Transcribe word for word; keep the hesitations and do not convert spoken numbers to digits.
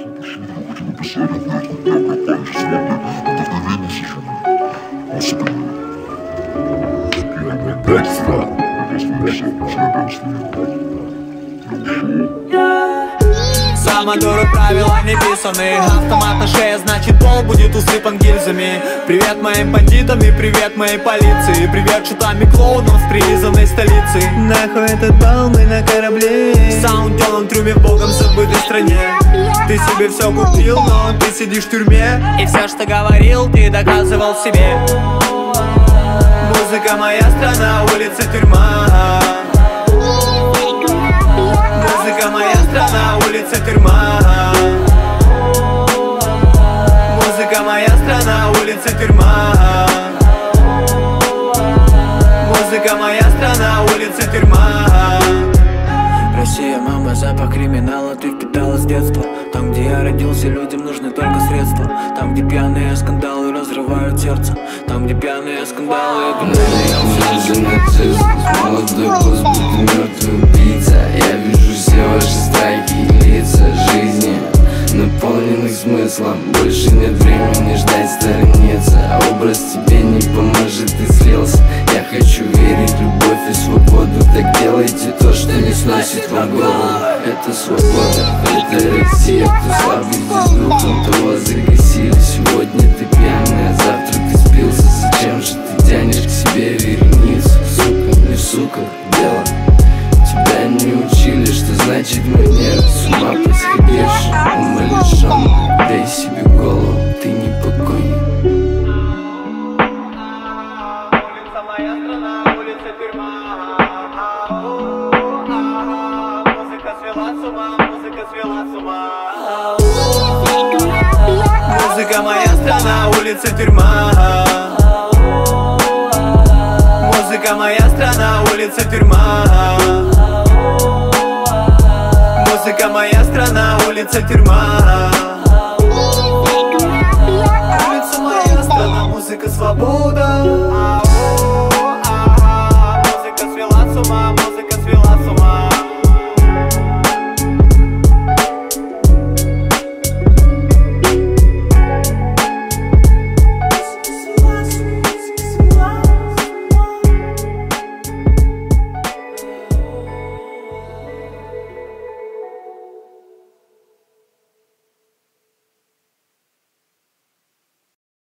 Самодуры правила не писаны. Автомат на шее, значит пол будет усыпан гильзами. Привет моим бандитам и привет моей полиции. Привет шутам и клоунам с прилизанной столицы. Нахуй этот бал, мы на корабле. В самом темном трюме в богом забытой стране. Ты себе все купил, но ты сидишь в тюрьме. И все, что говорил, ты доказывал себе. Музыка моя страна, улица тюрьма. Музыка моя страна, улица тюрьма. Музыка моя страна, улица тюрьма. Музыка моя страна, улица тюрьма. Россия, мама, запах криминала ты впитала с детства. Там, где я родился, людям нужны только средства. Там, где пьяные скандалы разрывают сердце. Там, где пьяные скандалы нацизм, молодой босс, будто мертвый убийца. Я вижу все ваши страхи и лица жизни, наполненных смыслом. Больше нет времени ждать, сторониться. А образ тебе не поможет, ты слился. Я хочу верить в любовь и свободу. Так делайте то, что не сносит вам голову. Это свобода, это Россия. Кто слабый здесь духом, того загасили. Сегодня ты пьяный, а завтра ты спился. Зачем же ты тянешь к себе вереницу? Сука, не сука, дело. Тебя не учили, что значит манера. С ума посходишь, умалишен. Дай себе голову, ты не покойник. Улица моя страна, улица тюрьма. Музыка свела с ума, музыка свела с ума. Музыка моя страна, улица тюрьма. Музыка моя страна, улица тюрьма. Музыка моя страна, улица тюрьма. Улица моя страна, музыка свобода. Музыка свела с ума, музыка